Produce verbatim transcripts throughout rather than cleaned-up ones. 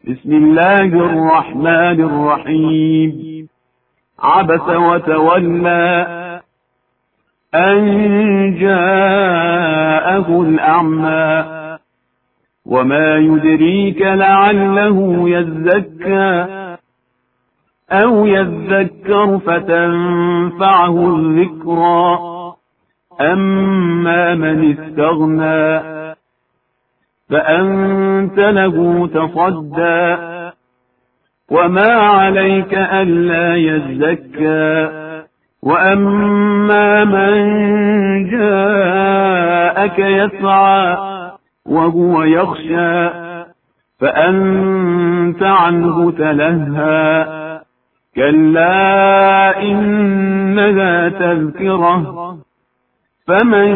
بسم الله الرحمن الرحيم. عبس وتولى أن جاءه الأعمى وما يدريك لعله يزكى أو يذكر فتنفعه الذكرى أما من استغنى فأنت له تصدى وما عليك ألا يزكى وأما من جاءك يسعى وهو يخشى فأنت عنه تلهى كلا إنها تذكرة فمن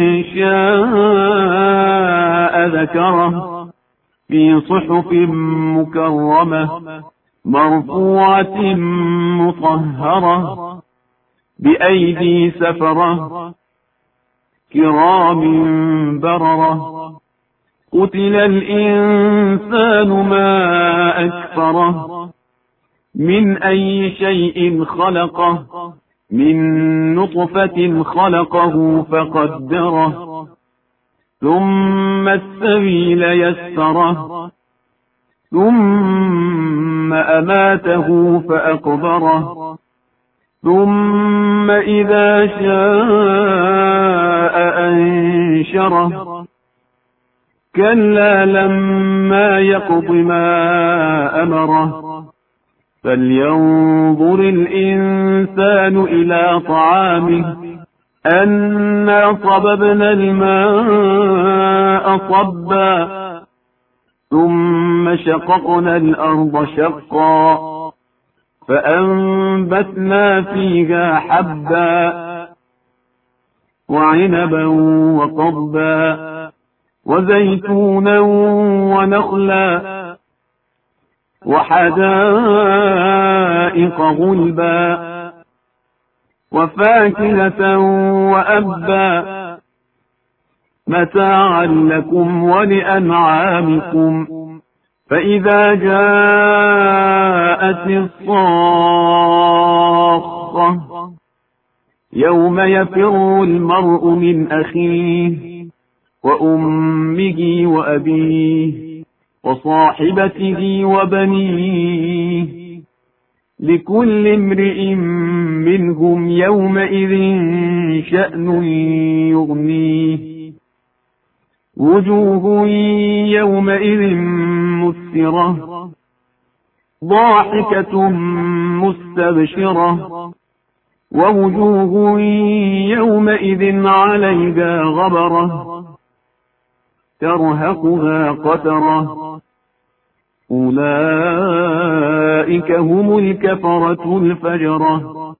شاء ذكره في صحف مكرمة مرفوعة مطهرة بأيدي سفرة كرام بررة قتل الإنسان ما أكفره من أي شيء خلقه من نطفة خلقه فقدره ثم السبيل يسره ثم أماته فأقبره ثم إذا شاء أنشره كلا لما يقض ما أمره فلينظر الإنسان إلى طعامه أنا صببنا الماء صبا ثم شققنا الأرض شقا فأنبتنا فيها حبا وعنبا وقضبا وزيتونا ونخلا وحدائق غلبا وفاكهة وأبا متاعا لكم ولأنعامكم فإذا جاءت الصاخة يوم يفر المرء من أخيه وأمه وأبيه وصاحبته وبنيه لكل امرئ منهم يومئذ شأن يغنيه وجوه يومئذ مسفرة ضاحكة مستبشرة ووجوه يومئذ عليها غبرة ترهقها قترة أولئك هم الكفرة الفجرة